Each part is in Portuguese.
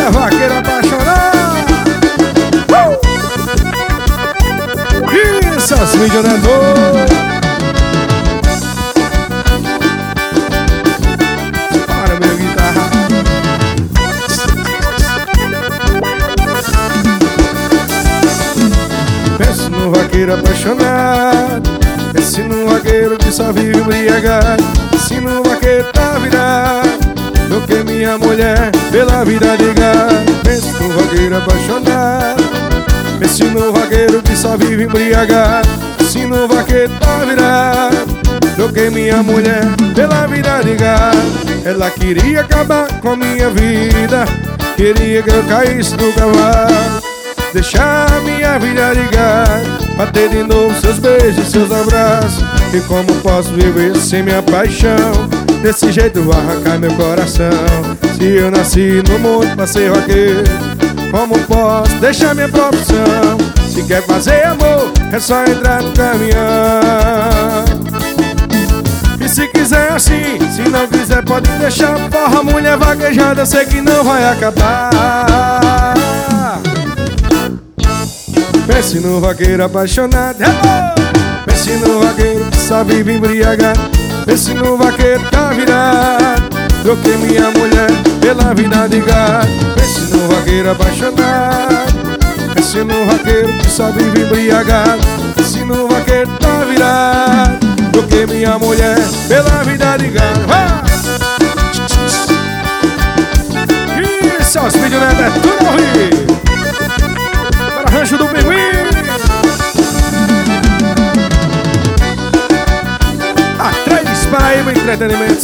minha vaqueira apaixonada. Isso, as milionários. Para, minha guitarra. Pense num vaqueiro apaixonado, pense num vaqueiro que só vive embriagado. Pense num vaqueiro tá virado do que minha mulher pela vida de gado. Pense num vaqueiro apaixonado, pense num vaqueiro que só vive embriagado. Pense num vaqueiro tá virado do que minha mulher pela vida de gado. Ela queria acabar com a minha vida, queria que eu caísse do cavalo, deixar minha vida de gado, pra ter de novo seus beijos, seus abraços. E como posso viver sem minha paixão? Desse jeito vai arrancar meu coração. Se eu nasci no mundo pra ser vaqueiro, como posso deixar minha profissão? Se quer fazer amor, é só entrar no caminhão. E se quiser assim, se não quiser pode deixar. Porra, mulher vaquejada, sei que não vai acabar. Pense no vaqueiro apaixonado, pense no vaqueiro que só vive embriagado. Pense no vaqueiro que tá virado do que minha mulher pela vida de gado. Pense no vaqueiro apaixonado, pense no vaqueiro que só vive embriagado. Pense no vaqueiro que tá virado do que minha mulher pela vida de gado. Isso, os vídeos é tudo ao vivo. Para Rancho do Pinguim. A3 Paraíba Entretenimentos.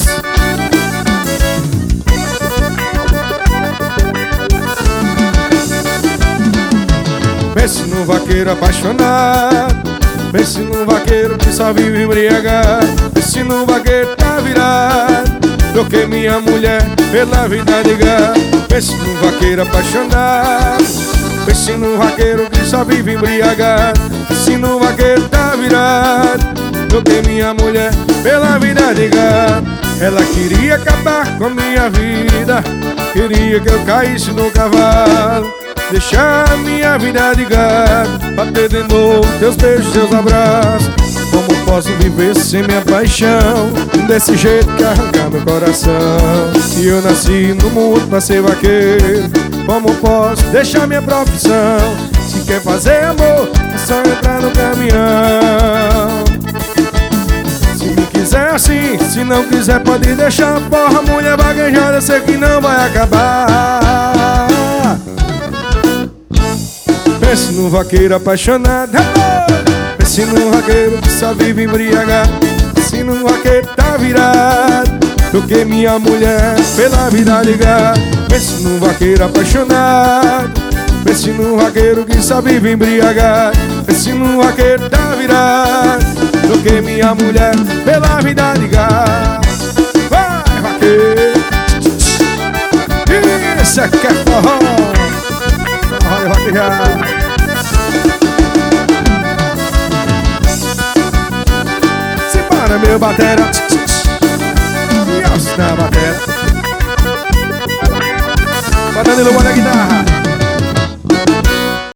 Pense num vaqueiro apaixonado, pense num vaqueiro que só vive embriagado. Pense num vaqueiro que tá virado do que minha mulher pela vida de gado. Pense num vaqueiro apaixonado, pense num vaqueiro que só vive embriagado. Pense num vaqueiro que tá virado do que minha mulher pela vida de gado. Ela queria acabar com a minha vida, queria que eu caísse no cavalo, deixar minha vida de gado, pra ter de novo teus beijos, teus abraços. Como posso viver sem minha paixão? Desse jeito que arrancar meu coração. Se eu nasci no mundo pra ser vaqueiro, como posso deixar minha profissão? Se quer fazer amor, é só entrar no caminhão. Se me quiser assim, se não quiser pode deixar. Porra, mulher vaquejada, sei que não vai acabar. Pense num vaqueiro apaixonado, pense num vaqueiro que só vive embriagado. Pense num vaqueiro que tá virado do que minha mulher pela vida de gado. Pense num vaqueiro apaixonado, pense num vaqueiro que só vive embriagado. Pense num vaqueiro que tá virado do que minha mulher pela vida de gado. Vai, vaqueiro! Isso é que é forró! Forró de vaquejada! Se para, meu batera! E na batera! Danilo, bora a guitarra!